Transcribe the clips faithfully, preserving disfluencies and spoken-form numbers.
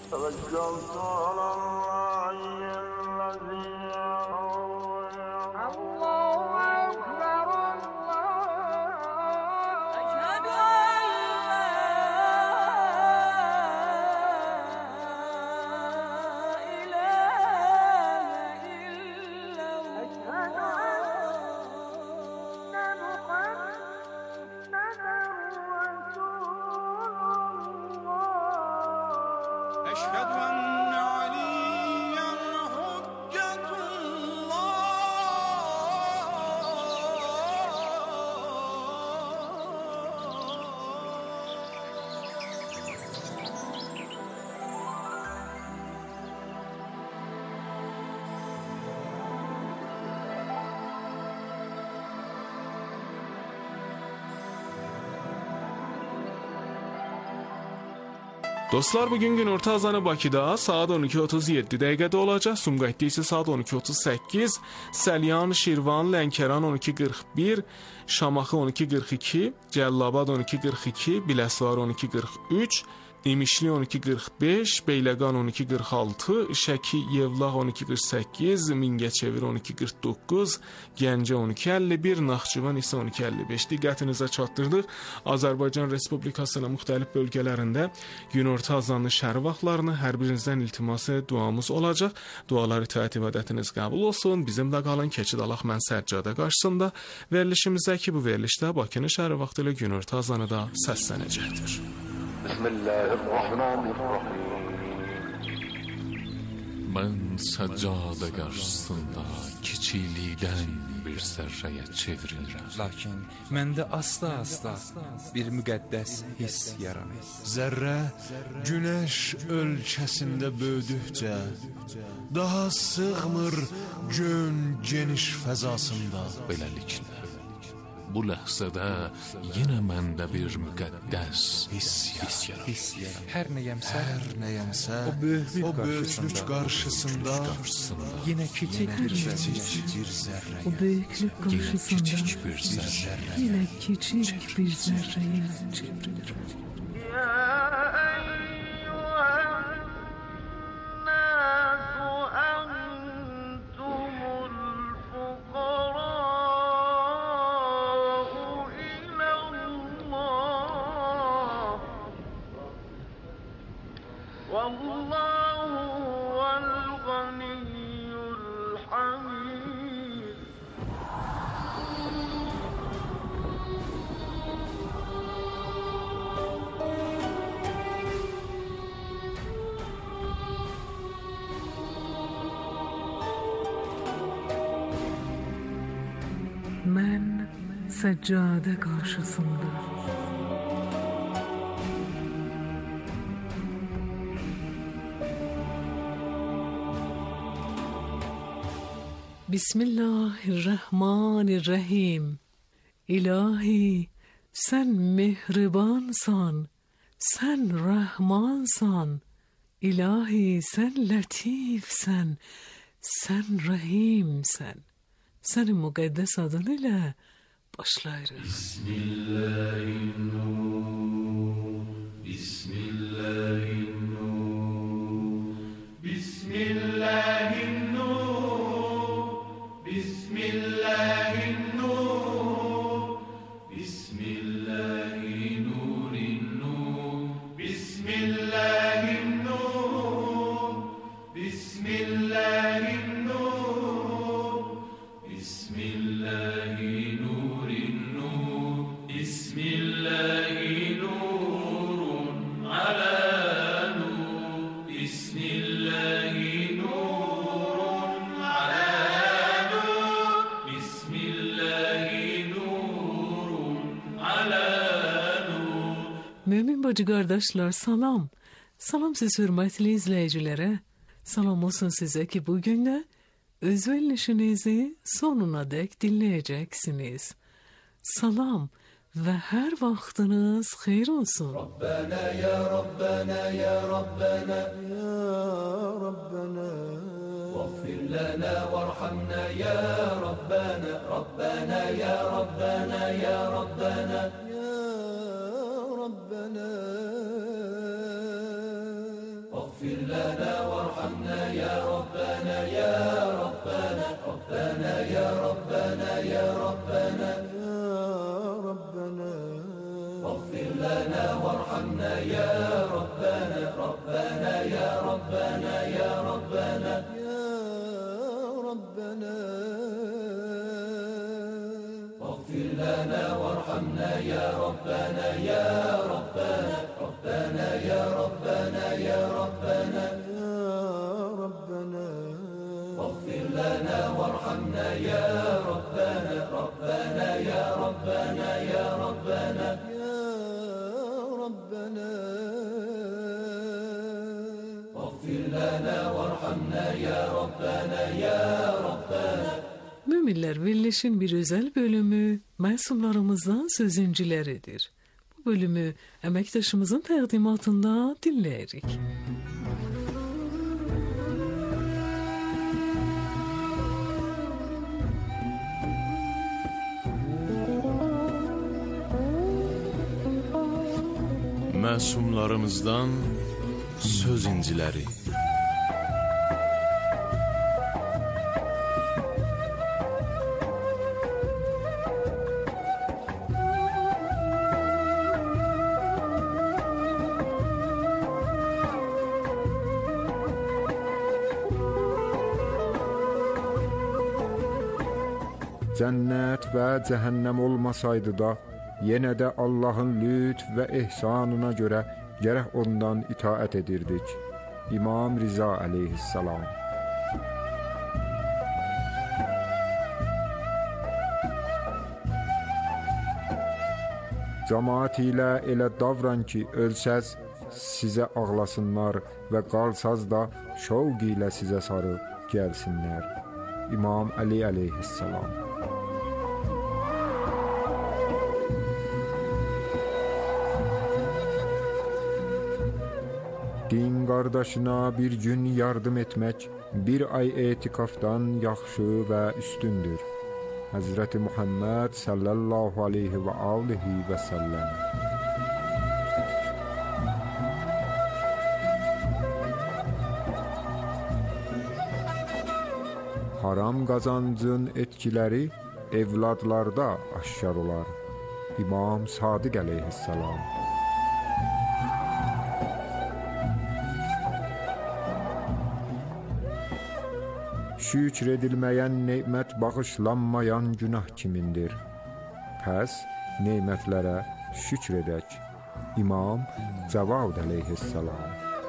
توكلت على الله الذي الله أكبر الله أشهد أن لا إله إلا الله أشهد أن محمدا رسول الله أشهد أن عليا حجة Dostlar, bugün günorta azanı Bakıda saat on iki otuz yeddi dəqiqədə olacaq. Sumqayıtda isə saat on iki otuz səkkiz, Səlyan, Şirvan, Lənkəran on iki qırx bir, Şamaxı on iki qırx iki, Cəllabad on iki qırx iki, Biləsuvar on iki qırx üç, İmişli on iki qırx beş, Beyləqan on iki qırx altı, Şəki, Yevlax on iki qırx səkkiz, Mingəçevir on iki qırx doqquz, Gəncə on iki əlli bir, Naxçıvan isə on iki əlli beş. Diqqətinizə çatdırdıq. Azərbaycan Respublikasının müxtəlif bölgələrində günorta azanlı şəhər vaxtlarını hər birinizdən iltiması duamız olacaq. Dualar itaət ibadətiniz qəbul olsun. Bizimlə qalın, keçid alaq mən Səccadə qarşısında. Verilişimizdəki bu verilişdə Bakının şəhər vaxtı ilə günorta azanı da səslənəcəkdir. Ben Səccadə qarşısında kiçiklikdən bir zərrəyə çevrilirəm. Lakin məndə asla-asla bir müqəddəs hiss yaranır. Zərrə günəş ölkəsində böyüdükcə daha sığmır gön geniş fəzasında. Beləliklə, bu ləhzədə yenə məndə bir müqəddəs hiss yaranır. Hiss yaranır. Hər nəyəmsə, Hər nəyəmsə o böyüklük o böyüklük qarşısında yenə kiçik bir kiçik zərrə. bir zərrə. O büyüklük karşısında Kiçik bir zərrə. yine küçük bir zerreye çevrilir. والله هو الغني الحميد Ben seccade karşısında Bismillahirrahmanirrahim. İlahi, sen mehribansan, sen rahmansan. İlahi, sen latifsen, sen rahimsen. Senin müqəddəs adın ilə başlayırıq. Bismillahirrahmanirrahim. Bismillahirrahmanirrahim. Bismillahirrahmanirrahim. Bismillahirrahmanirrahim. Bismillahirrahmanirrahim. Bismillahirrahmanirrahim. Bismillahirrahmanirrahim. Bismillahirrahmanirrahim. Bismillahirrahmanirrahim. Ala nur. Bismillahirrahmanirrahim. Ala nur. Bismillahirrahmanirrahim. Ala nur. Mümin bacı kardeşler, salam. Salam siz hürmetli izleyicilere. Salam olsun size ki bugün de öz verilişinizi sonuna dek dinleyeceksiniz. Salam ve her vaktiniz hayır olsun. Rabbena ya Rabbena ya Rabbena ya Rabbena Vaghfir lana varhamna ya Rabbena Rabbena ya Rabbena ya Rabbena ya Rabbena Vaghfir وارحمنا يا ربنا ربنا يا ربنا يا ربنا يا ربنا واغفر لنا وارحمنا يا ربنا يا ربنا ربنا يا ربنا يا ربنا يا ربنا واغفر لنا وارحمنا يا ربنا ربنا يا ربنا يا ربنا يا ربنا واغفر لنا وارحمنا يا ربنا يا ربنا. Müminler Birleş'in bir özel bölümü masumlarımızdan sözüncüleridir. Bu bölümü emektaşımızın təqdimatında dinləyərik. Məsumlarımızdan söz inciləri. Cənnət və cəhənnəm olmasaydı da, yenə də Allahın lütf və ehsanına görə gərək ondan itaət edirdik. İmam Riza əleyhissalam. Cəmaət ilə elə davran ki, ölsəz sizə ağlasınlar və qalsaz da şovq ilə sizə sarı gəlsinlər. İmam Əli əleyhissalam. Din qardaşına bir gün yardım etmək bir ay etikafdan yaxşı və üstündür. Həzrəti Muhammed sallallahu aleyhi və alihi və səlləm. Haram qazancın etkiləri evladlarda aşkar olar. İmam Sadiq əleyhissalam. Şükr edilməyən nemət bağışlanmayan günah kimindir? Pəs nemətlərə şükr edək. İmam Cavad əleyhissalam.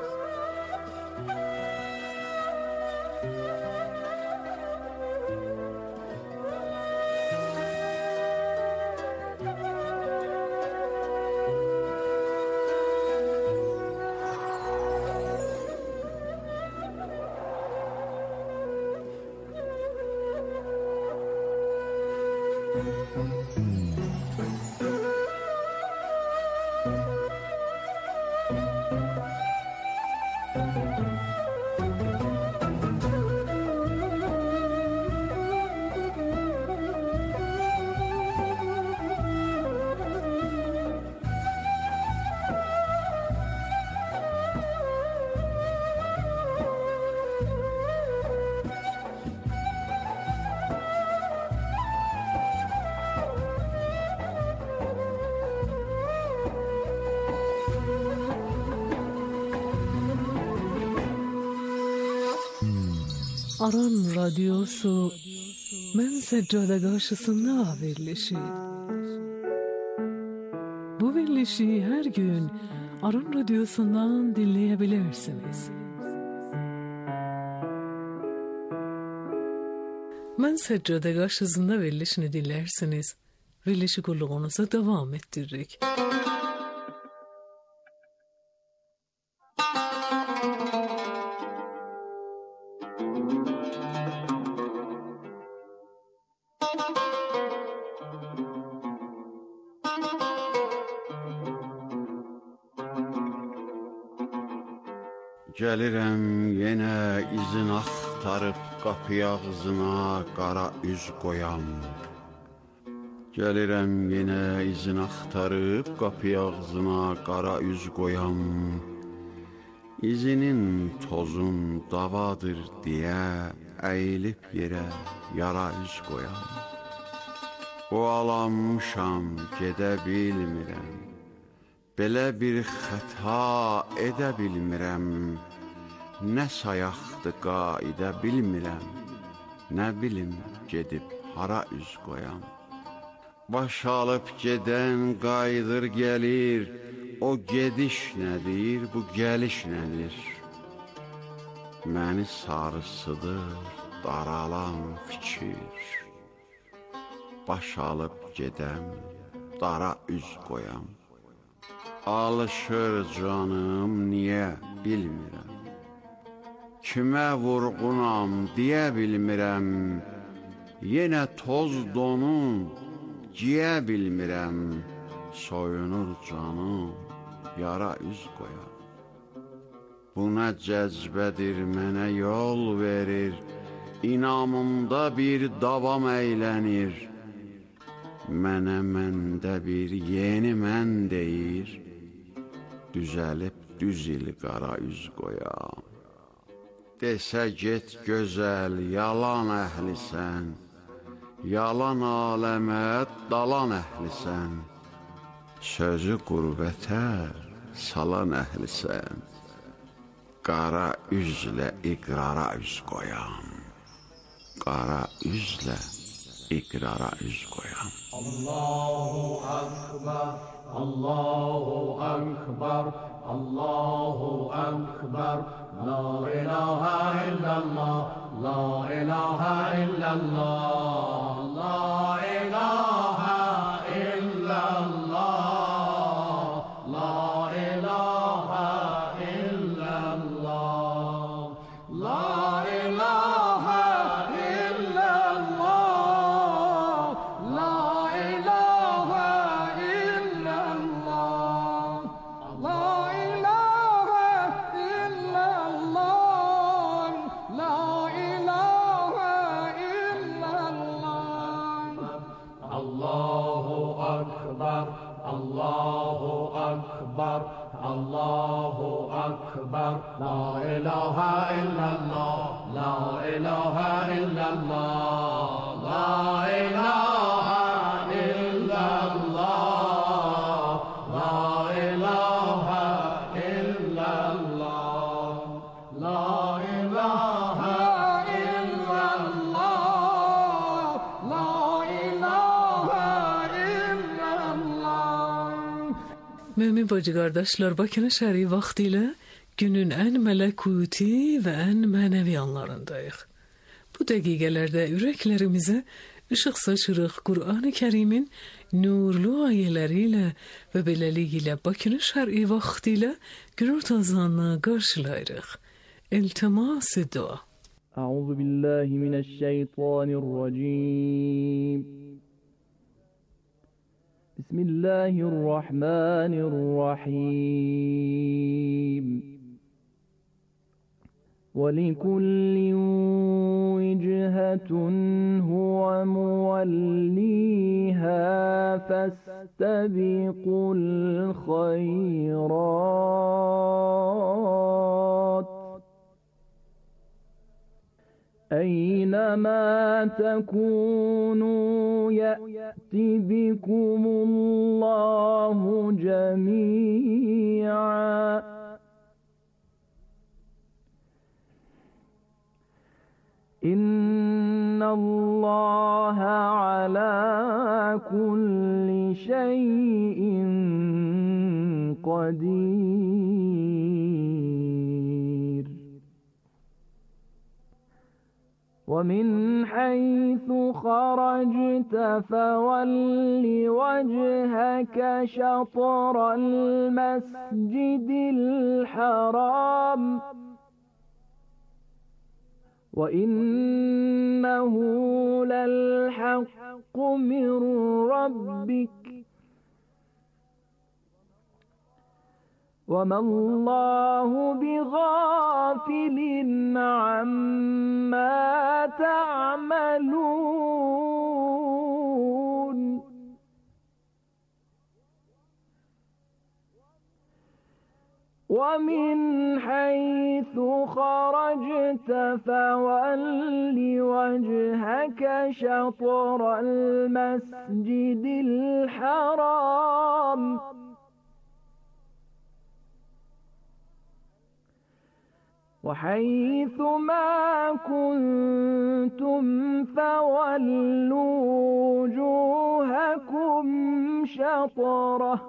Aran Radyosu Mən Səccada qarşısında verilişi. Bu verilişi hər gün Aran Radyosu'ndan dinleyebilirsiniz. Mən Səccada qarşısında verilişini dinlərsiniz. Verilişi qulluğunuza devam ettiririk. Gəlirəm yenə izin axtarıb qapı ağzına qara üz qoyam. Gəlirəm yenə izin axtarıb qapı ağzına qara üz qoyam. İzinin tozun davadır deyə əyilib yerə yara üz qoyam. Qoalanmışam, gedə bilmirəm. Belə bir xəta edə bilmirəm, nə sayaqdı qaidə bilmirəm, nə bilim gedib hara üz qoyam. Baş alıb gedən qayıdır gəlir, o gediş nədir, bu gəliş nədir? Məni sarısıdır, daralan fikir. Baş alıb gedəm, dara üz qoyam. Alışır canım, niyə bilmirəm. Kimə vurğunam, deyə bilmirəm. Yenə toz donum, giyə bilmirəm. Soyunur canım, yara üz qoyam. Bu nə cəzbədir, mənə yol verir. İnamımda bir davam əylənir. Mənə məndə bir yeni mən deyir. Düzəlib düz il qara üz qoyam. Desə get gözəl, yalan əhlisən. Yalan aləmə dalan əhlisən. Sözü qürbətə salan əhlisən. Qara üzlə iqrara üz qoyam. Qara üzlə iqrara üz qoyam. Allahu Akbar, Allahu Akbar, Allahu Akbar. La ilahe illallah, la ilahe illallah, la ilahe illallah, la ilahe illallah, la ilahe illallah, la ilahe illallah, la ilahe illallah, la ilahe illallah. Allahu Akbar, Allahu Akbar, Allahu Akbar. La ilahe illallah, la ilahe illallah, la ilahe illallah, la ilahe illallah, la ilahe illallah, la ilahe illallah. Mümin bacı qardaşlar, Bakının şəri vaxtilə günün ən mələkuti və ən mənəvi anlarındayıq. Bu dəqiqələrdə ürəklərimizə ışıq saçırıq Qur'an-ı Kərimin nurlu ayələri ilə və beləliklə Bakının şəri vaxtilə günorta azanını qarşılayırıq. İltimas-ı dua. أعوذ بالله من الشيطان الرجيم بسم الله الرحمن الرحيم ولكل وجهة هو موليها فاستبقوا الخيرات أينما تكونوا يأت بكم الله جميعا إن الله على كل شيء قدير ومن حيث خرجت فول وجهك شطر المسجد الحرام وإنه للحق من ربك وما الله بغافل عما تعملون ومن حيث خرجت فول وجهك شطر المسجد الحرام وحيث ما كنتم فولوا وجوهكم شطره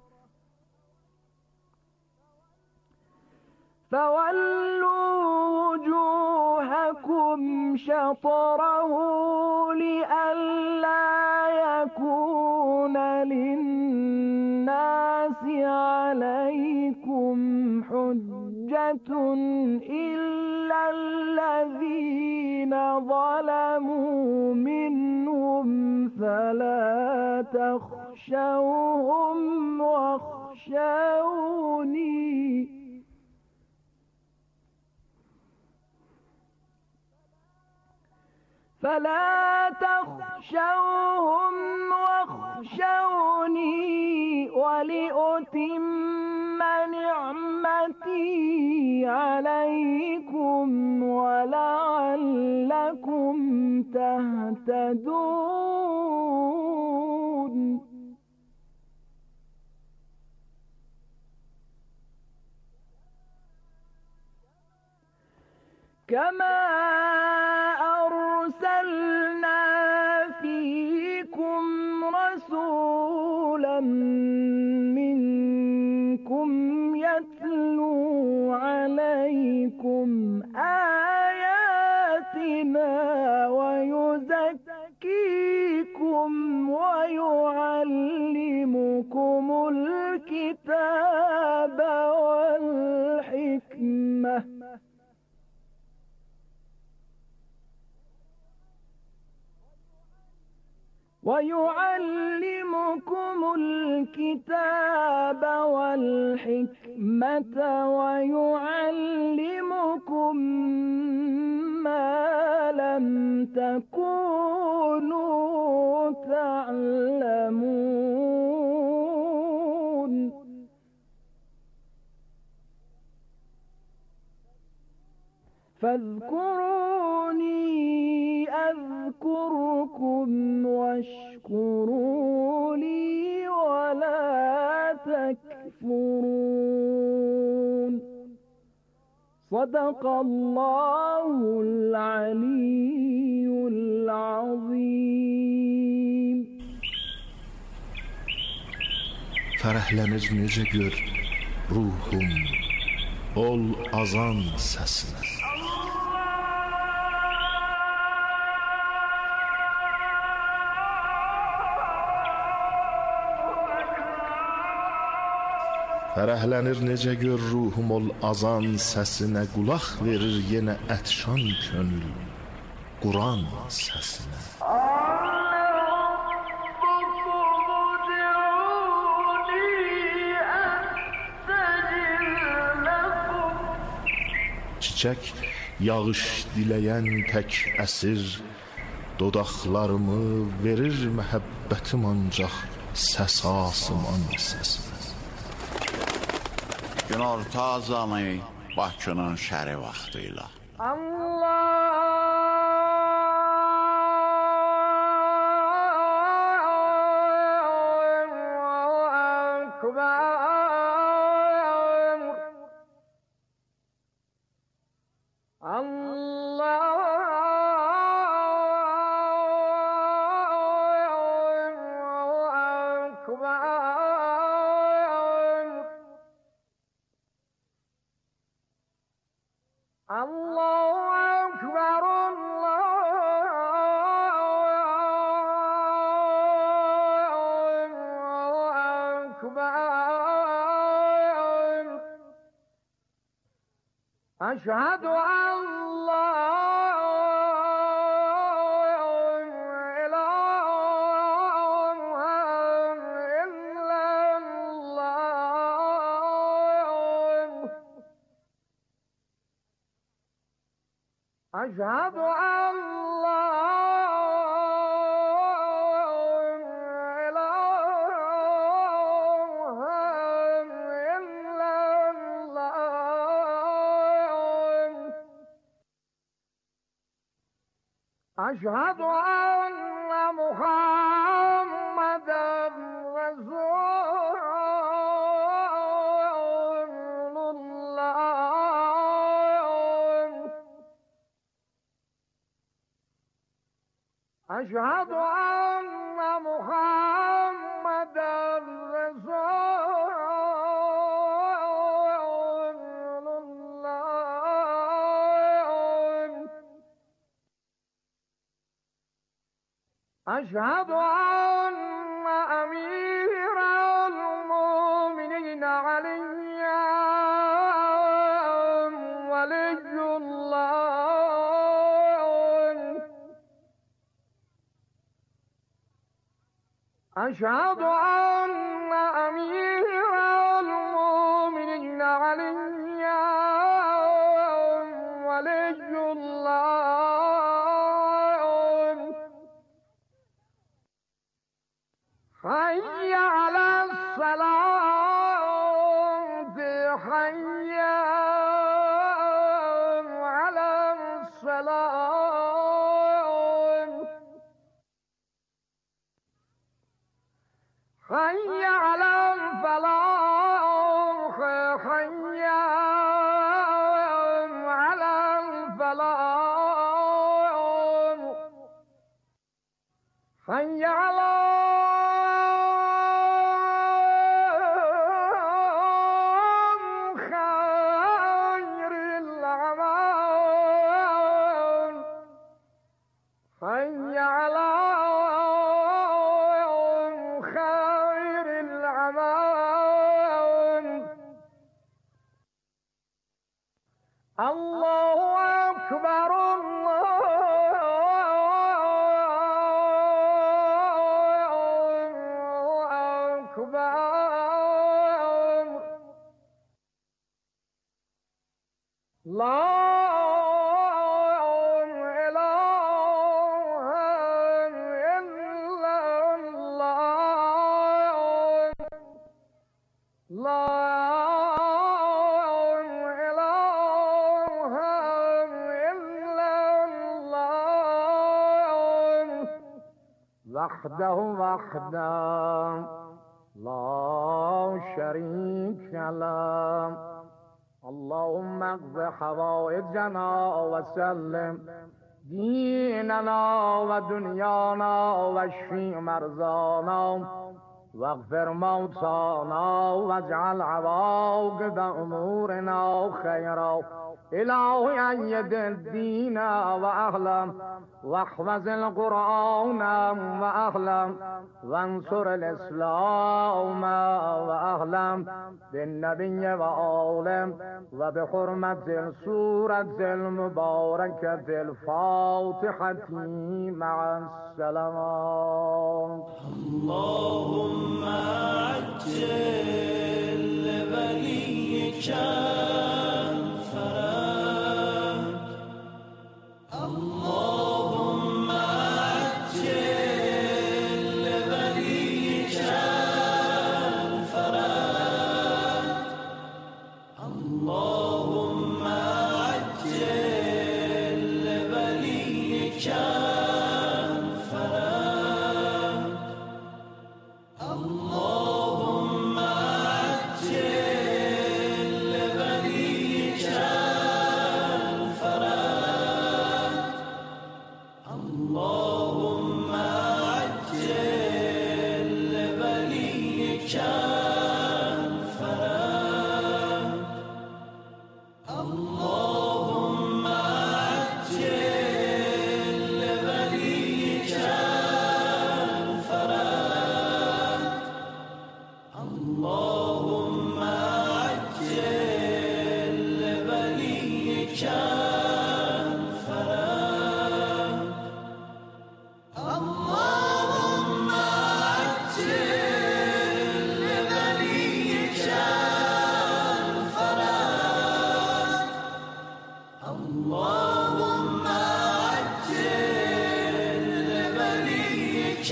فولوا وجوهكم شطره لئلا يكون للناس عليكم حجة إلا الذين ظلموا منهم فلا تخشوهم واخشوني فلا تخشوهم واخشوني ولأتم نعمتي عليكم ولعلكم تهتدون. كما أرسلنا فيكم رسولا منكم يتلو عليكم آياتنا ويزكيكم ويعلمكم الكتاب والحكمة ويعلمكم الكتاب والحكمة ويعلمكم ما لم تكونوا تعلمون. فاذكروني أذكركم واشكروا لي ولا تكفرون. صدق الله العلي العظيم. Fərəhlənir necə gör ruhum ol azan səsinə. Fərəhlənir necə gör ruhum ol azan səsinə, qulaq verir yenə ətşan könül Quran səsinə. Çiçək yağış diləyən tək əsir, dodaqlarımı verir məhəbbətim ancaq səs asıman səsinə. Günorta azanı Bakının şəri vaxtıyla. أشهد أن لا إله إلا الله. أشهد أن لا أشهد أن محمدًا رسول الله. أشهد أن محمدا رسول الله أشهد أن أمير المؤمنين علي ولي الله أشهد أن أمير المؤمنين علي ولي الله حي على الصلاة حي على الصلاة حي على الفلاح حي على الفلاح حي على خير الأعمال حي على خير الأعمال الله أكبر الله أكبر لا إله إلا الله لا إله إلا الله وحده وحده لا شريك له اللهم اقض حوائجنا وسلم ديننا ودنيانا واشفي مرضانا واغفر موتانا واجعل عواقب امورنا خيرا الهي ايد الدين واهله واحفظ القرآن وأهله وانصر الإسلام وأهله بالنبي وآله وبحرمة السورة المباركة الفاتحة مع السلام اللهم عجل لوليك الفرج اللهم عجل لوليك الفرج اللهم عجل لوليك الفرج اللهم عجل لوليك الفرج اللهم عجل لوليك الفرج اللهم عجل لوليك الفرج اللهم عجل لوليك الفرج اللهم عجل لوليك الفرج اللهم عجل لوليك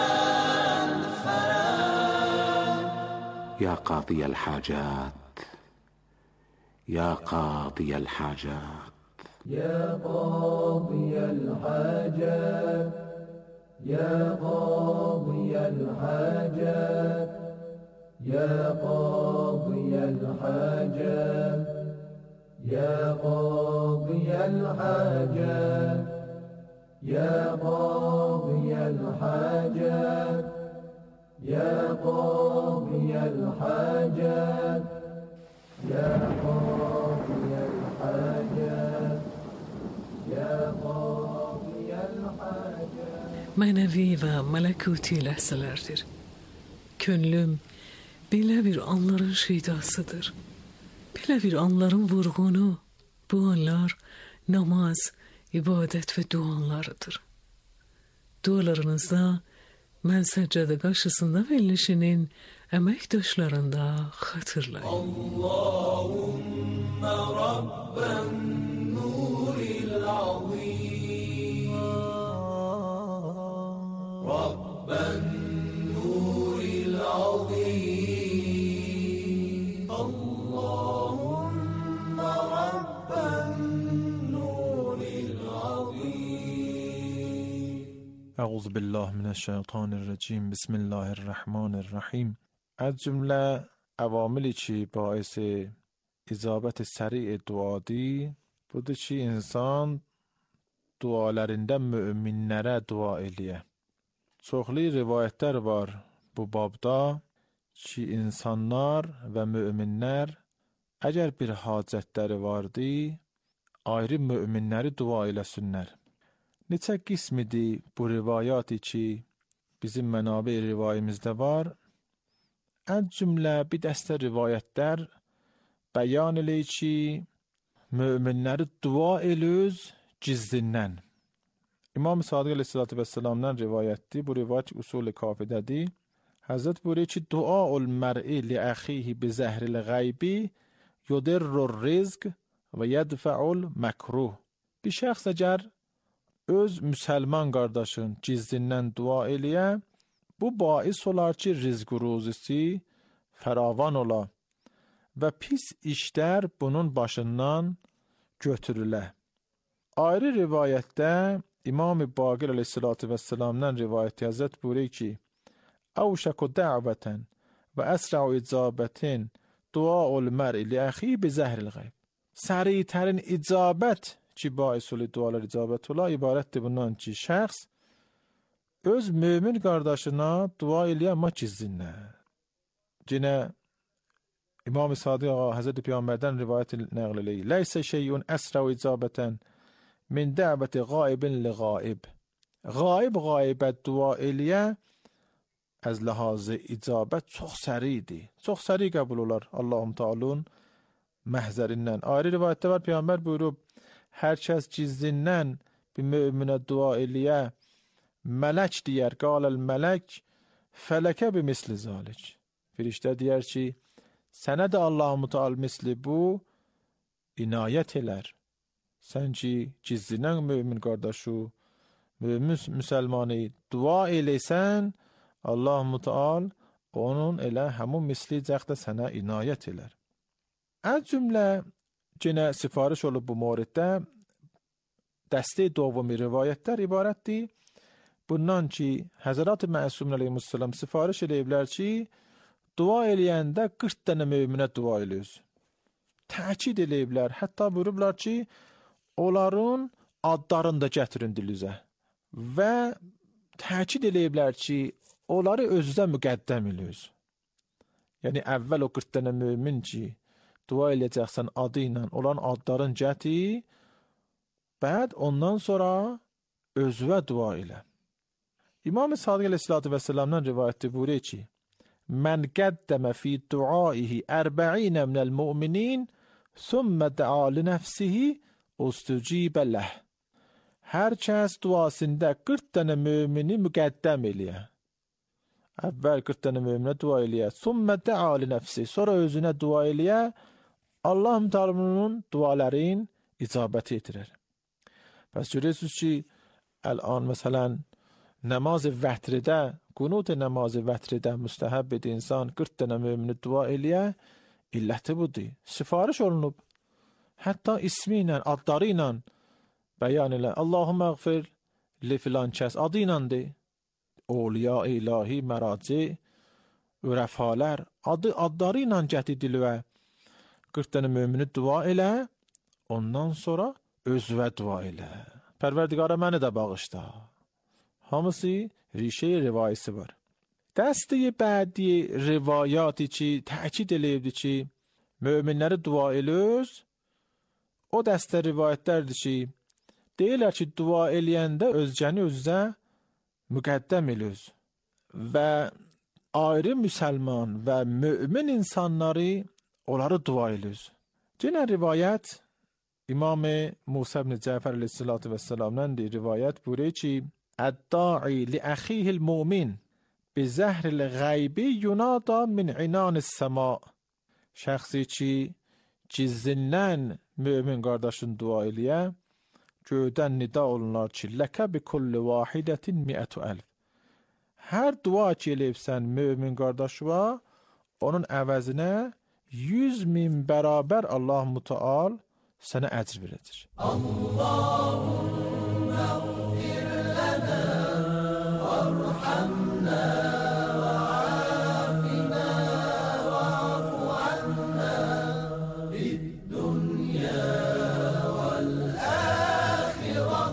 الفرج يا قاضي الحاجات يا قاضي الحاجات يا قاضي الحاجات يا قاضي الحاجات يا قاضي الحاجات يا قاضي الحاجات يا قاضي الحاجات يا قاضي الحاجات يا قاضي الحاجات يا قاضي الحاجات. Manevi ve melekuti lehzelerdir. Könlüm belə bir anların şeydasıdır. Belə bir anların vurğunu. Bu anlar namaz, ibadet ve dualarıdır. Dualarınızda mən səccədə qarşısında verilişinin əməkdaşlarında xatırlayın. Allahümme Rabben nuril azim Rabben nuril azim Allahümme Rabben nuril azim. اعوذ بالله من الشیطان الرجیم بسم الله الرحمن الرحیم. از جمله عواملی چی باعث icabət səri duadır, budur ki, insan dualarında müminlərə dua eləyə. Çoxlu rivayətlər var bu babda ki, insanlar və müminlər əgər bir hacətləri vardı, ayrı müminləri dua eləsinlər. Neçə qismidir bu rivayatı ki, bizim mənabə rivayimizdə var. Ən cümlə bir dəstə rivayətlər bəyan eləyir ki, müminləri dua elüz gizlindən. İmam Sadiq Aleyhisselatü Vesselam'dan rivayətdir. Bu rivayət usul-i kafidədir. Həzrət buyuruyor ki, duaul mər'i li əxihi bi zəhril qaybi yudirrur rizq və yədfəul məkruh. Bir şəxs əgər öz müsəlman qardaşın gizlindən dua eləyə, bu bais olar ki, rizq ruzisi fəravan ola və pis işlər bunun başından götürülə. Ayrı rivayətdə İmam-ı Baqir Aleyhisselatü Vesselam'dan rivayət Həzrət buyuruyor ki, əvşəku dəvətən və əsra'u icabətin duaul mər'i li əxi bi zəhril qayb. Səritərin icabət ki, baisuli dualar icabət ola, ibarətdir bundan ki, şəxs öz mümin qardaşına dua eləyə, amma gizlindən. Yenə İmam-ı Sadiq ağa Həzrət Peyğəmbərdən rivayət nəql eləyir. Ləysə şeyun əsra'u icabətən min dəvəti qaibin li qaib. Qaib qaibə dua eləyə az ləhazı icabət çox səridir. Çox səri qəbul olar Allahum Teala'nın məhzərindən. Ayrı rivayətdə var, Peyğəmbər buyurub, hər kəs gizlindən bir müminə dua eləyə, mələk deyər, qaləl mələk, fələkə bi misli zalik. Firiştə deyər ki, sənə də Allah-u Teala misli bu inayət elər. Sən ki, gizlindən mümin qardaşı, mümin müsəlmanı dua eləysən, Allah-u Teala onun elə həmun misli cəxdə sənə inayət elər. Ən cümlə yenə sifariş olub bu moriddə dəstə dovumi rivayətlər ibarətdir. Bundan ki, Həzrət-i Məsum Əleyhisselam sifariş eləyiblər ki, dua eləyəndə qırx dənə möminə dua eləyir. Təkid eləyiblər, hətta buyurublar ki, onların adlarını da gətirin dilinizə və təkid eləyiblər ki, onları özünüzə müqəddəm eləyir. Yəni, əvvəl o qırx dənə mömin ki, dua eləyəcəksən adı ilə, olan adların gətir, bəd ondan sonra özvə dua elə. İmam-ı Sadiq Aleyhisselatü Vesselam'dan rivayətdir buyuruyor ki, mən qəddəmə fi duaihi ərbə'inə minəl mu'minin sümmə də'a li nəfsihi ustücibə ləh. Hər kəs duasında qırx dənə mümini müqəddəm eləyə. Əvvəl qırx dənə müminə dua eləyə, sümmə də'a li nəfsi, sonra özünə dua eləyə, Allah-u Teala'nın duaların icabət etirər. Bəs görürsünüz ki, əl-an məsələn, namaz-ı vətridə, qunut namaz-ı vətridə müstəhəb edir insan qırx dənə mümini dua eləyə, illəti budur. Sifariş olunub, hətta ismi ilə, adları ilə bəyan elə, Allahümme əğfir li filan kəs adı iləndir. Oliya, ilahi, məraci, ürəfalər, adı, adları ilə gətirdil və qırx dənə mümini dua elə, ondan sonra özvə dua elə. Pərverdigara məni də bağışda. hamısı ریشه rivayəsi var. Dəstə بعدی rivayəti ki təkid eləyibdi ki möminləri dua elöz, o dəstə rivayətlərdir ki deyirlər ki dua eləyəndə özgəni özünə müqəddəm elöz və ayrı müsəlman və mömin insanları onları dua elöz. Yenə rivayət İmam Musa ibn Cəfər əleyhissalatu vesselam'dan rivayət buyuruyor ki "Əd-da'i li əxihi'l mu'min bi zəhril ğaybi yunada min inanis səma." Şəxsi ki gizlindən mömin qardaşın dua eləyə, göydən nida olunlar ki ləkə bi kulli vahidətin mi'ətu əlf. Hər dua ki eləyibsən mömin qardaşıva, onun əvəzinə yüz min bərabər Allah Müteal sənə əcr verəcək. Allahümme gfir lana varhamna وعافنا واعف عنا في الدنيا والآخرة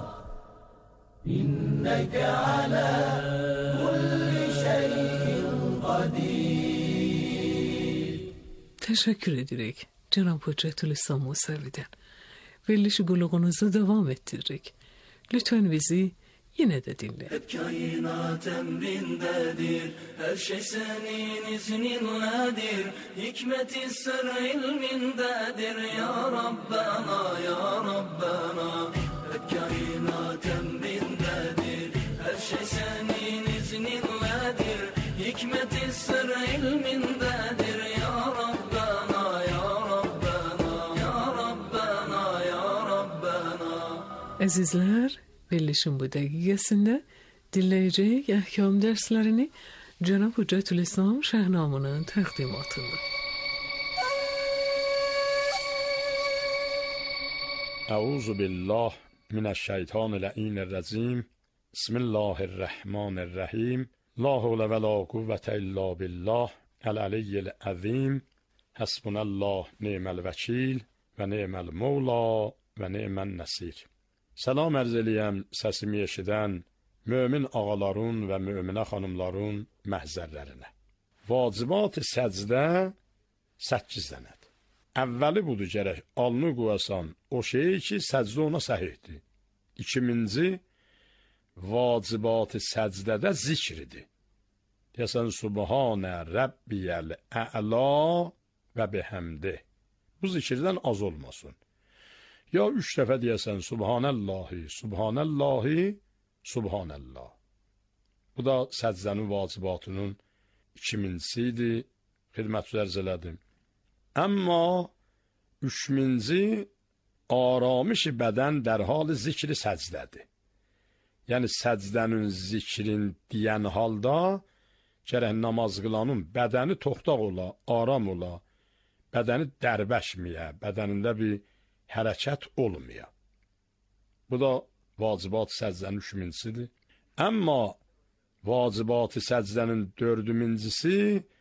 إنك على كل شيء قدير. Teşekkür ederek Cenab-ı Hüccetülislam Musevi'den verilişi guluğunuzu devam ettirdik. Lütfen bizi yine de dinle. Hep kainat emrindedir, her şey senin izninledir, hikmeti sır ilmindedir ya Rabbana ya Rabbana. Hep kainat emrindedir, her şey senin izninledir, hikmeti sır ilmindedir ya Rabbana ya Rabbana ya Rabbana ya Rabbana. Azizler, verilişin bu dakikasında dinleyeceği ahkam derslerini Cenab-ı Hüccetülislam Şahnamı'nın takdimatında. Euzu billah mineşşeytanirracim. Bismillahirrahmanirrahim. La havle ve la kuvvete illa billah. El-aliyyil azim. Hasbunallah ni'mel vekil ve ni'mel mevla ve ni'men nesir. Salam ərz eləyəm səsimi eşidən mömin ağaların və möminə xanımların məhzərlərinə. Vacibat-ı səcdə səkkiz dənədir. Əvvəli budur gərək alnı qoyasan o şeyi ki səcdə ona səhihdir. İkiminci vacibat-ı səcdədə zikridir. Deyəsən Subhanə Rəbbiyəl ə'la və bihəmdih. Bu zikirdən az olmasın. Ya üç dəfə deyəsən Subhanəllahi, Subhanəllahi, Subhanəllah. Bu da səcdənin vacibatının ikincisidir, xidmət üzərz elədim. Əmma üçüncü aramış-ı bədən dərhal zikri səcdədir. Yəni səcdənin zikrin deyən halda gərək namaz qılanın bədəni toxtaq ola, aram ola, bədəni dərbəşməyə, bədənində bir hərəkət olmaya. Bu da vacibat səcdənin üçüncüsüdür. Əmma vacibat səcdənin dördüncüsü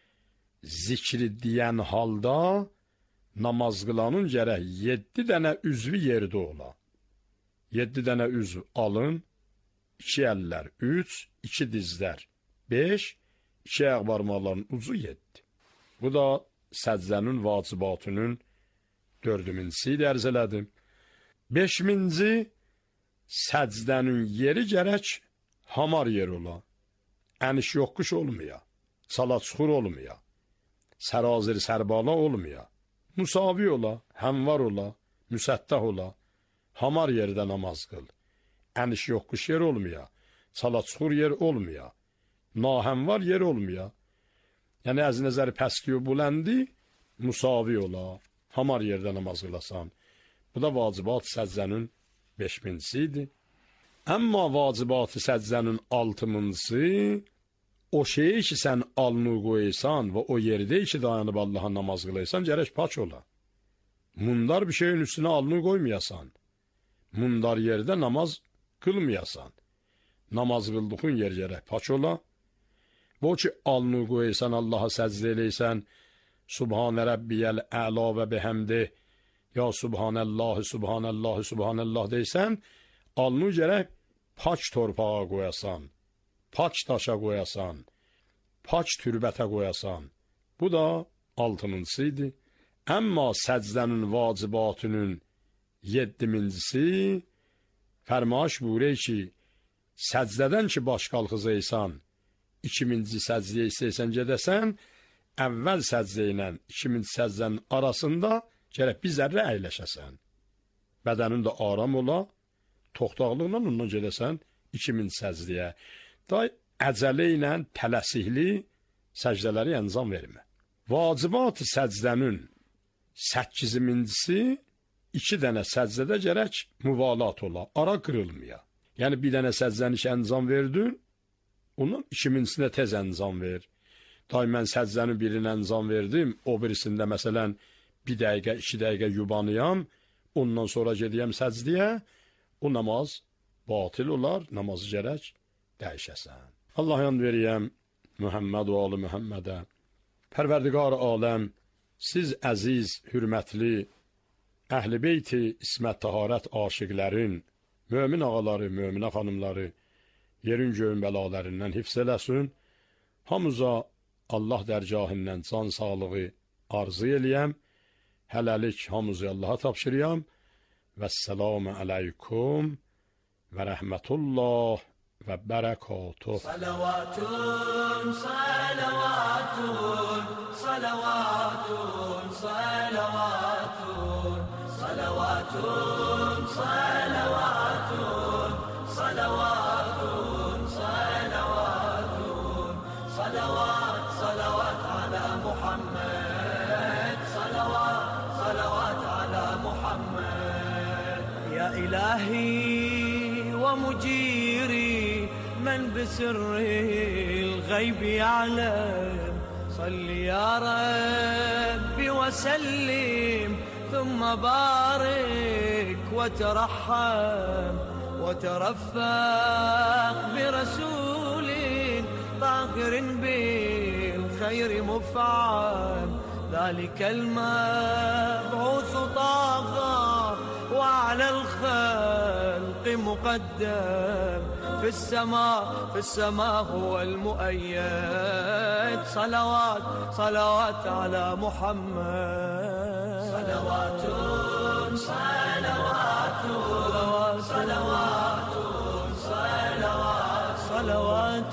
zikri deyən halda namaz qılanın gərək yeddi dənə üzvü yerdə ola. Yeddi dənə üzv alın, iki əllər, üç, iki dizlər, beş, iki ayaq barmaqların ucu yeddi. Bu da səcdənin vacibatının dördüncüsü ərz elədim. Beşinci səcdənin yeri gərək hamar yer ola. Əniş yoxquş olmaya, salaçuxur olmaya, sərazir sərbala olmaya, musavi ola, həmvar ola, müsəttəh ola, hamar yerdə namaz qıl. Əniş yoxquş yer olmaya, salaçuxur yer olmaya, nahəmvar yer olmaya. Yəni əz nəzəri pəski və buləndi, musavi ola, hamar yerdə namaz qılasan. Bu da vacibat səcdənin beşincisidir. Əmma vacibat səcdənin altıncısı o şeyi ki sən alnı qoysan və o yerdə ki dayanıb Allah'a namaz qılaysan gərək paç ola. Mundar bir şeyin üstünə alnı qoymayasan. Mundar yerdə namaz qılmayasan. Namaz qıldığın yer gərək paç ola. Bu ki alnı qoysan Allah'a səcdə eləysən, Subhanə Rəbbiyəl əla və bihəmdih, ya Subhanəllahi, Subhanəllahi, Subhanəllah deysən, alnı gərək paç torpağa qoyasan. pak daşa qoyasan, pak türbətə qoyasan. Bu da altıncısı idi. Amma səcdənin vacibatının yeddimincisi fərmaş buyuruyor ki, səcdədən ki baş qalxızaysan, ikinci səcdəyə istəysən gedəsən, əvvəl səcdə ilə ikinci səcdənin arasında gərək bir zərrə əyləşəsən. Bədənin də aram ola, toxtaqlıqla ondan gedəsən ikinci səcdəyə. Da əcələ ilə tələsikli səcdələri əncam vermə. Vacibat səcdənin səkkizincisi iki dənə səcdədə gərək müvalat ola, ara qırılmaya. Yəni bir dənə səcdəni ki əncam verdin, onun ikincisində tez əncam ver. Day mən səcdənin birini əncam verdim, o birisində məsələn bir dəqiqə, iki dəqiqə yubanıyam, ondan sonra gediyəm səcdiyə, o namaz batil olar, namazı gərək dəyişəsən. Allah yan veriyəm Muhammed və alı Muhammedə. Pərverdigar aləm, siz əziz, hürmətli, əhl-i beyti ismət taharət aşiqlərin, mömin ağaları, möminə xanımları, yerin göyün bəlalarından hifz eləsin. Hamıza Allah dərgahından can sağlığı arzu eləyəm. Hələlik hamızı Allaha tapşırıyam. Vəssalamu aleykum və rəhmətullah və bərəkatuh. Salavatun, salavatun, salavatun, salavatun, salavatun, salavatun, salavatun, salavatun, salavat, salavat ala Muhammed, salavat, salavat ala Muhammed. Ya ilahi wa mujiri من بسر الغيب يعلم صل يا ربي وسلم ثم بارك وترحم وترفق برسول طاهر بالخير مفعم ذلك المبعوث طه وعلى الخلق مقدم في السماء في السماء هو المؤيد صلوات صلوات على محمد صلوات صلوات صلوات صلوات صلوات صلوات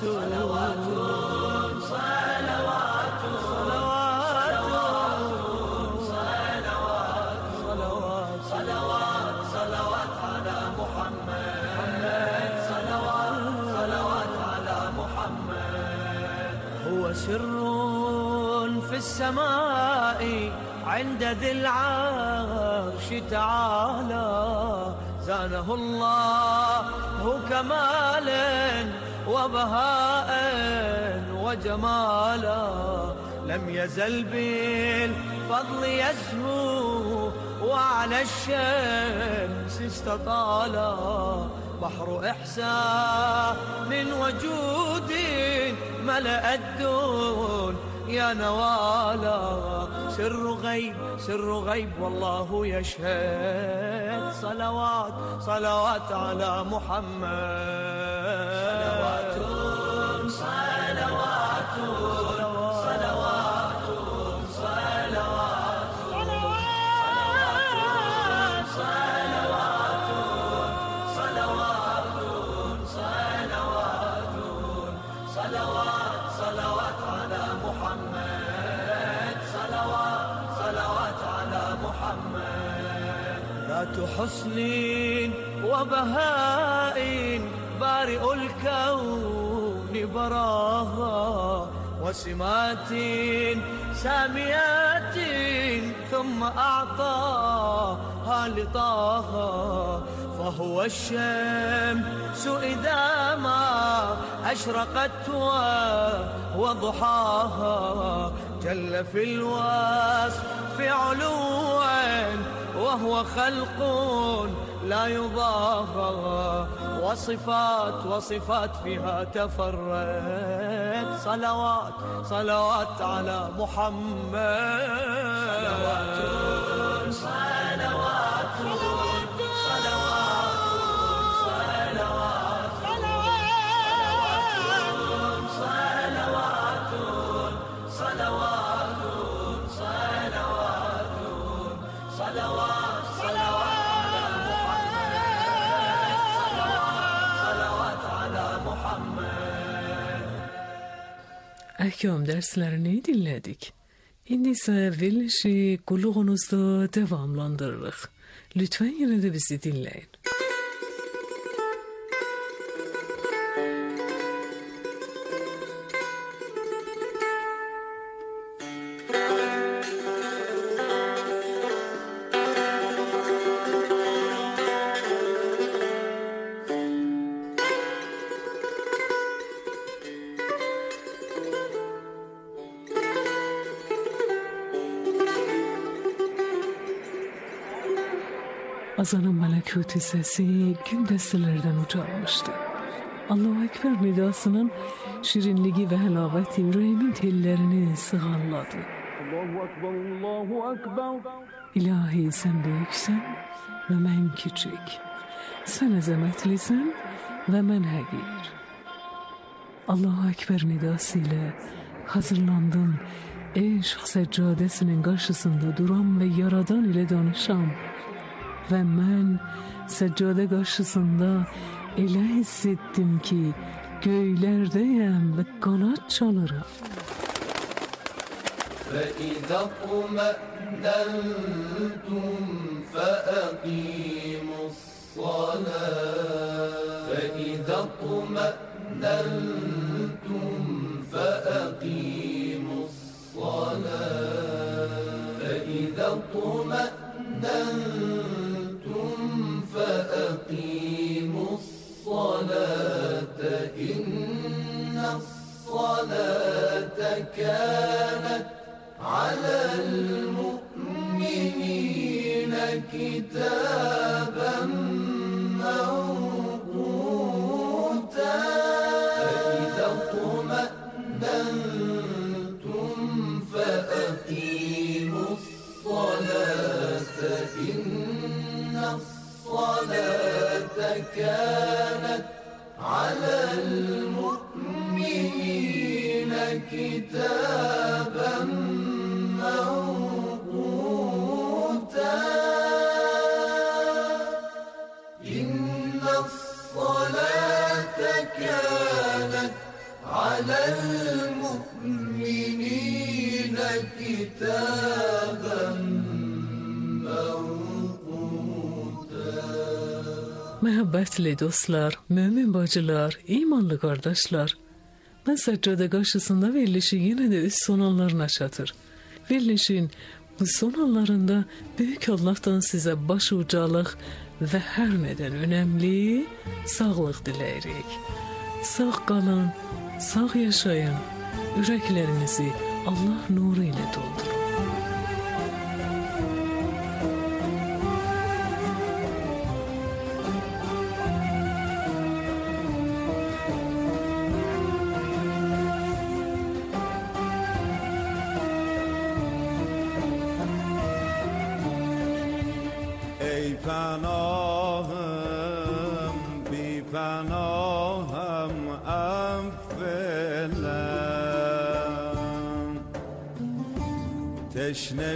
سر في السماء عند ذي العرش تعالى زانه الله كمالا وبهاء وجمالا لم يزل بالفضل يزهو وعلى الشمس استطالا بحر إحسان وجود ملأ الدون يا نوالا سر غيب سر غيب والله يشهد صلوات صلوات على محمد صلوات صلوات صلوات حسن وبهاء بارئ الكون براها وسمات ساميات ثم أعطاها لطاها فهو الشمس إذا ما أشرقت وضحاها جل في الوصف علوا وهو خلق لا يضاهى وصفات وصفات فيها تفرد صلوات صلوات على محمد صلوات صلوات صلوات صلوات Ahkam derslerini dinledik. İndi ise verilişi kulluğunuzda devamlandırırıq. Lütfen yine de bizi dinleyin. Azanın melekötü sesi gün destelerden uçarmıştı. Allahu Ekber nidasının şirinliği ve helaveti yüreğimin tellerini sığalladı. Allahu Ekber, Allahu Ekber. İlahi sen büyüksen ve ben küçük. Sen azametlisin ve ben hakir. Allahu Ekber nidasıyla hazırlandım. Eşk seccadesinin karşısında duran ve yaradan ile danışam. Ve ben seccade karşısında elə hissettim ki göylerdeyim ve kanat çalırım. فَإِذَا اطْمَأْنَنْتُمْ فَأَقِيمُوا الصَّلَاةَ فَإِذَا اطْمَأْنَنْتُمْ فَأَقِيمُوا الصَّلَاةَ فَإِذَا اطْمَأْنَنْتُمْ فَأَقِيمُوا الصَّلَاةَ إِنَّ الصَّلَاةَ كَانَتْ عَلَى الْمُؤْمِنِينَ كِتَابًا مَّوْقُوتًا فَإِذَا اطْمَأْنَنْتُمْ فَأَقِيمُوا الصَّلَاةَ إِنَّ الصَّلَاةَ كَانَتْ عَلَى الْمُؤْمِنِينَ كِتَابًا موقوتا إن الصلاة كانت على المؤمنين كتابا Məhəbbətli dostlar, mümin bacılar, imanlı qardaşlar, ben seccade karşısında verilişi yine de üst son anlarına çatır. Verilişin bu son anlarında büyük Allah'tan size başucalıq ve her neden önemli sağlık diləyirik. Sağ qalın, sağ yaşayın, ürəklərinizi Allah nuru ile doldurun. پناهم بی پناهم افلم تشنه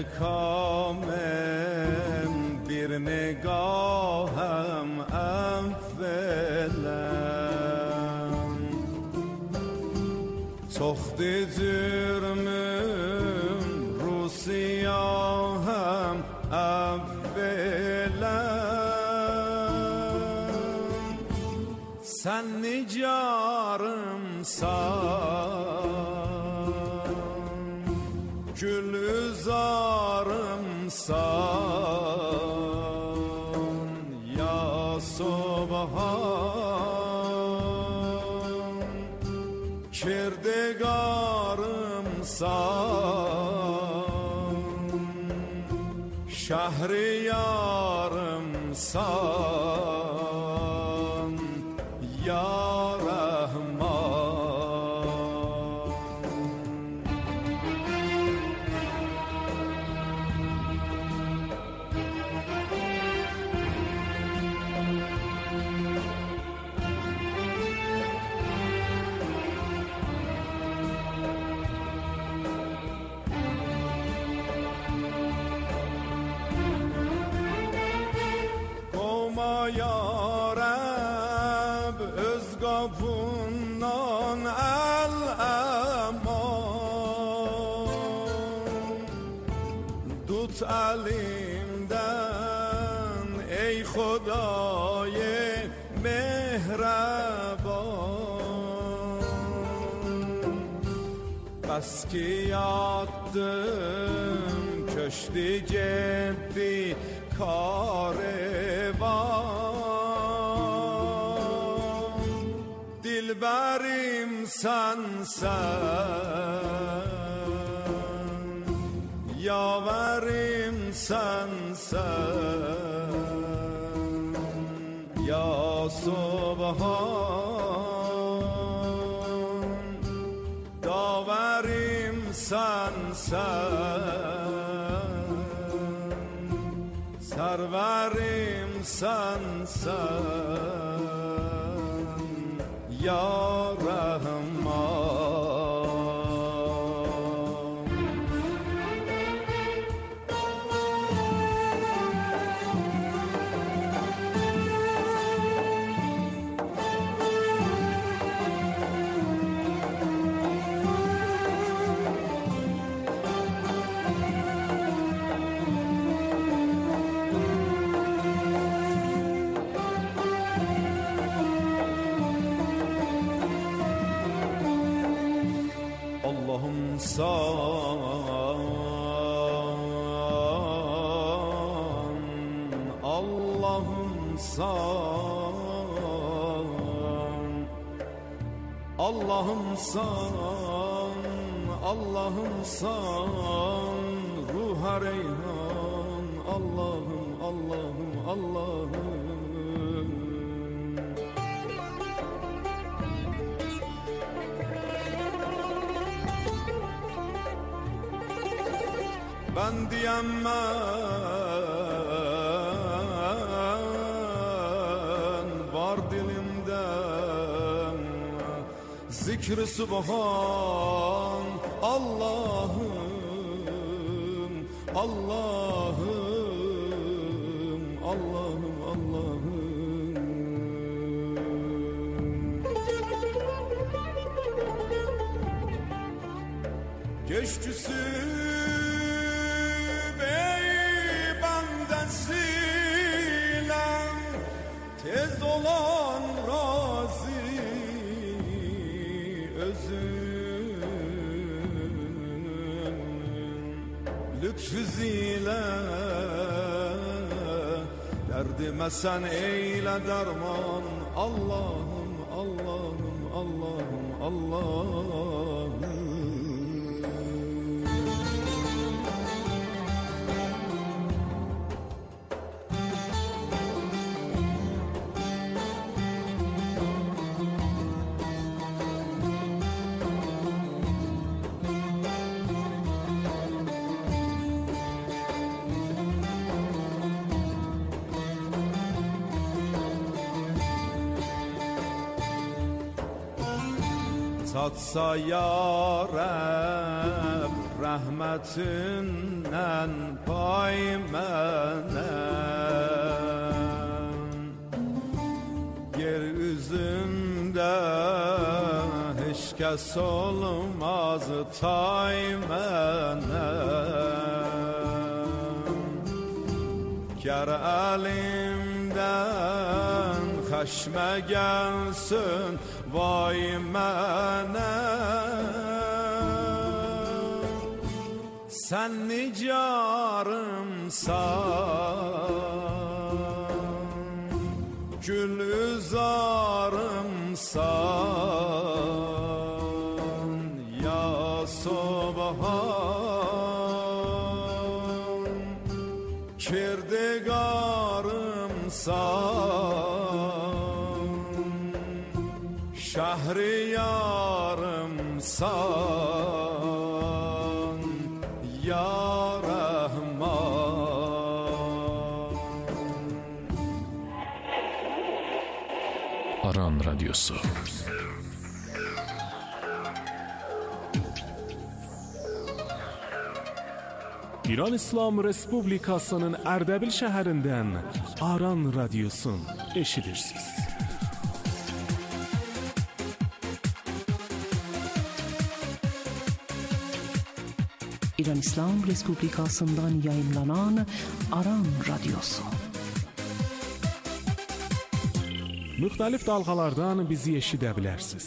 کامم بیر نگاهم افلم تخت جرمم رو سیاهم sen nicarımsan, gülüzarımsan ya Subhan, kirdegarımsan, şehriyarımsan ya Ya Rab öz qapından əl əman تعلیمدن ای خدای مهربان بس که یادم کشتی جدی کاروان دلبریم سنسن یاوریم سنسن یا سبحان داوریم سنسن سروریم سنسن یا رحمان اللهم صل اللهم صل اللهم صل اللهم صل روح ریحان اللهم اللهم اللهم بندیم من var dilimden zikr subhan Allah'ım Allah'ım Allah'ım Allah'ım geçtüsü tez olan razı özün lütfüziyle derdime sen eyle derman Allah'ım Allah'ım Allah'ım Allah'ım tatsa ya Rab rahmetinden pay menem yeryüzünde hiç kes olmaz tay menem ger elimden xəşmə gelsin vay mənə sen nicarımsan gül üzarımsan ya subhan kirdigarımsan şehriyarımsan ya Rahman. Aran Radyosu. İran İslam Respublikasının Ərdəbil şəhərindən Aran Radyosun eşidirsiniz. İran İslam Respublikası'ndan yayınlanan Aran Radyosu. Müxtəlif dalğalardan bizi eşidə bilərsiniz.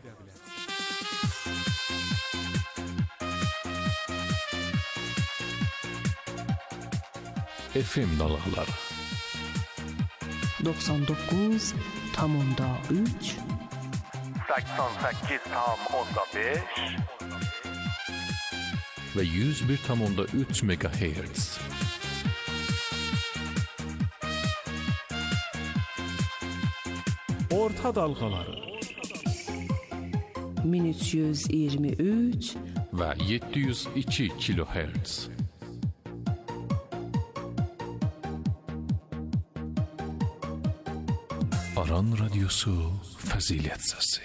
F M dalğaları doksan dokuz tam onda üç seksen sekiz tam onda beş ve yüz bir tam onda üç megahertz. Orta dalğaları bin üç yüz iyirmi üç ve yedi yüz iki kilohertz. Aran Radyosu Fazilet Sesi.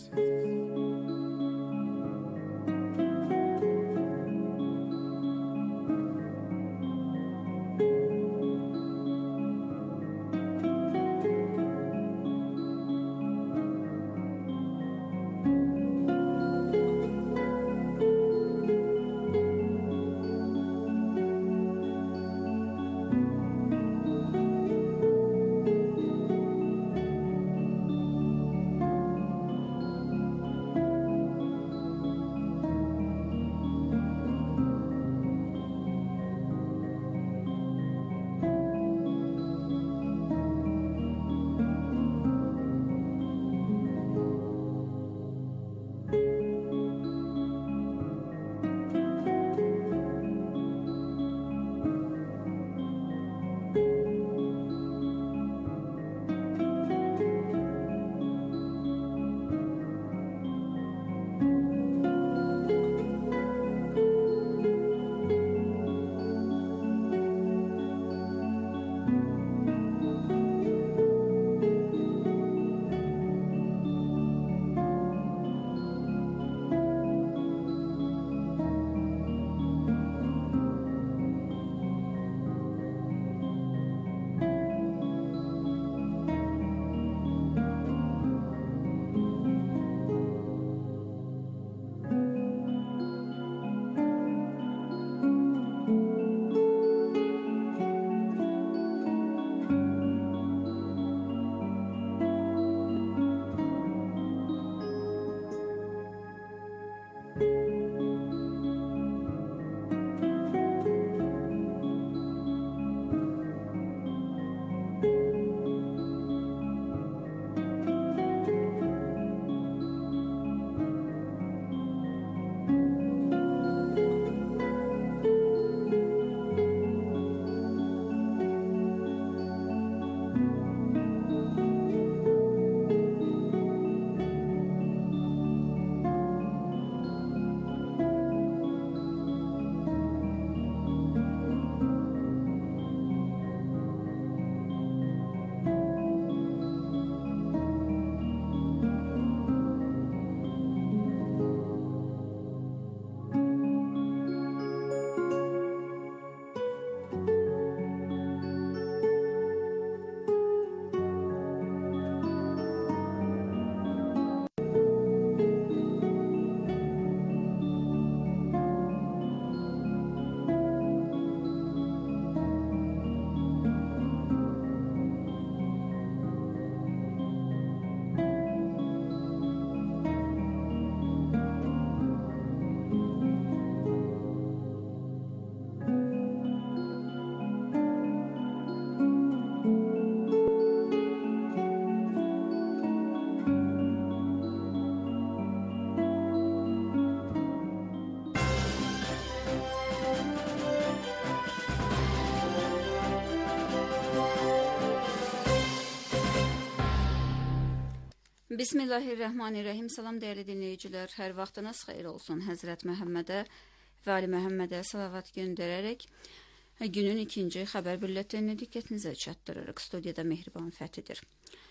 Bismillahirrahmanirrahim. Salam dəyərli dinləyicilər. Hər vaxtınız xeyir olsun. Həzrət Məhəmmədə və Ali Məhəmmədə salavat göndərərək günün ikinci xəbər bülletenini diqqətinizə çatdırırıq. Studiyada Mehriban Fəthidir.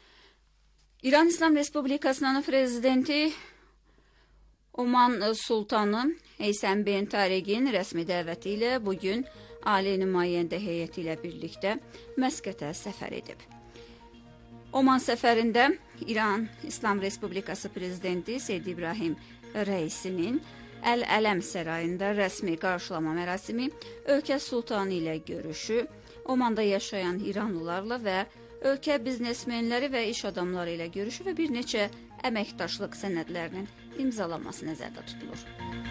İran İslam Respublikasının prezidenti Oman Sultanı Heysəm bin Tariqin rəsmi dəvəti ilə bugün Ali nümayəndə heyəti ilə birlikdə Məskətə səfər edib. Oman səfərində İran İslam Respublikası prezidenti Seyyid İbrahim Rəisinin Əl-Ələm Sarayında rəsmi qarşılama mərasimi, ölkə sultanı ilə görüşü, Omanda yaşayan İranlılarla və ölkə biznesmenləri və iş adamları ilə görüşü və bir neçə əməkdaşlıq sənədlərinin imzalanması nəzərdə tutulur.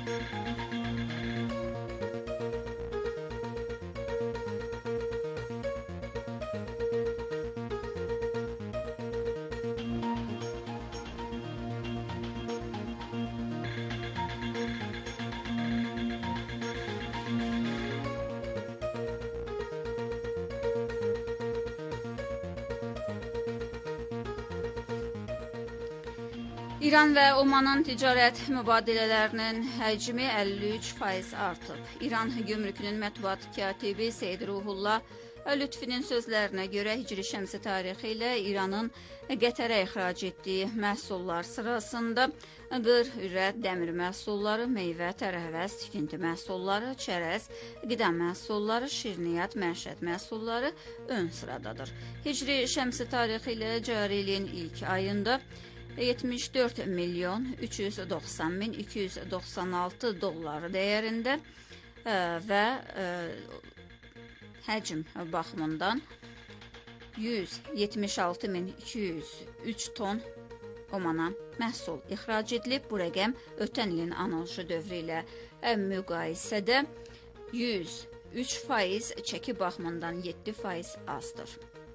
İran və Omanın ticarət mübadilələrinin həcmi əlli üç faiz artıb. İran Gümrükünün mətbuat katibi Seyyid Ruhullah Lütfinin sözlərinə görə Hicri Şəmsi tarixi ilə İranın Qətərə ixrac etdiyi məhsullar sırasında qır, ürət, dəmir məhsulları, meyvə, tərəvəz, tikinti məhsulları, çərəz, qida məhsulları, şirniyyat, məişət məhsulları ön sıradadır. Hicri Şəmsi tarixi ilə cari ilin ilk ayında yetmiş dörd milyon üç yüz doxsan min iki yüz doxsan altı dollar dəyərində ə, və ə, həcm baxımından yüz yetmiş altı min iki yüz üç ton Omana məhsul ixrac edilib. Bu rəqəm ötən ilin analoji dövrü ilə müqayisədə yüz üç faiz, çəki baxımından yeddi faiz azdır.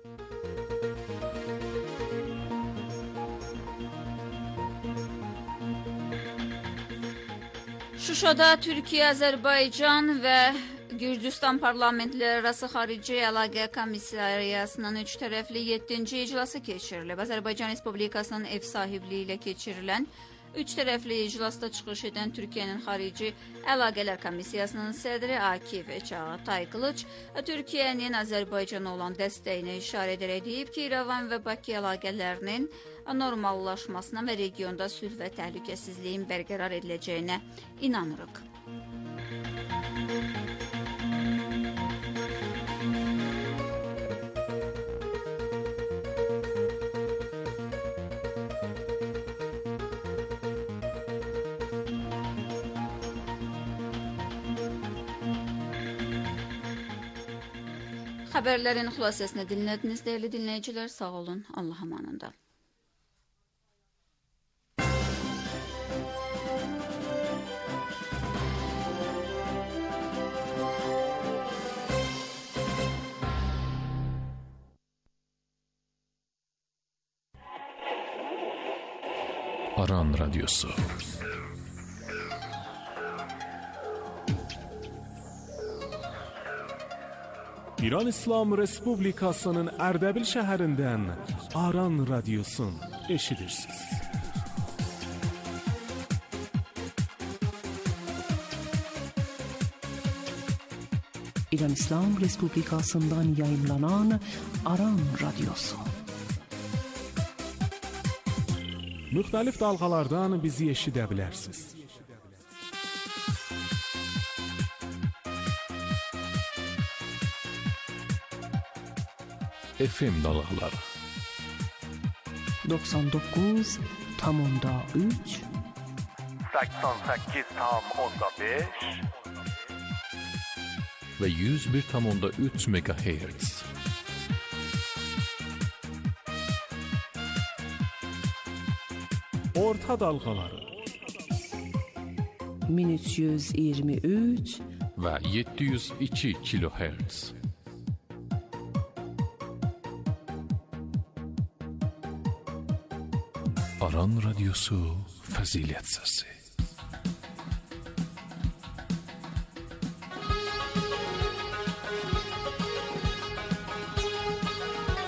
Şuşada Türkiyə, Azərbaycan və Gürcüstan parlamentləri arası xarici əlaqə komissiyasının üç tərəfli yeddinci iclası keçirilib. Azərbaycan Respublikasının ev sahibliyi ilə keçirilən üç tərəfli iclasda çıxış edən Türkiyənin xarici əlaqələr komissiyasının sədri Akif Çağatay Qılıç Türkiyənin Azərbaycana olan dəstəyini işarə edərək deyib ki, İrəvan və Bakı əlaqələrinin normallaşmasına və regionda sülh və təhlükəsizliyin bərqərar ediləcəyinə inanırıq. Xəbərlərin xülasəsini dinlədiniz, dəyərli dinləyicilər. Sağ olun, Allah amanında. Aran Radyosu. İran İslam Respublikasının Ərdəbil şəhərindən Aran Radyosun eşidirsiniz. İran İslam Respublikasından yayınlanan Aran Radyosu. Müxtəlif dalğalardan bizi eşidə bilərsiniz. F M dalğaları doxsan doqquz tam onda üç səksən səkkiz tam onda beş və yüz bir tam onda üç megahertz. Orta dalğaları min üç yüz iyirmi üç və yeddi yüz iki kilohertz. Aran Radyosu Fəzilət Səsi.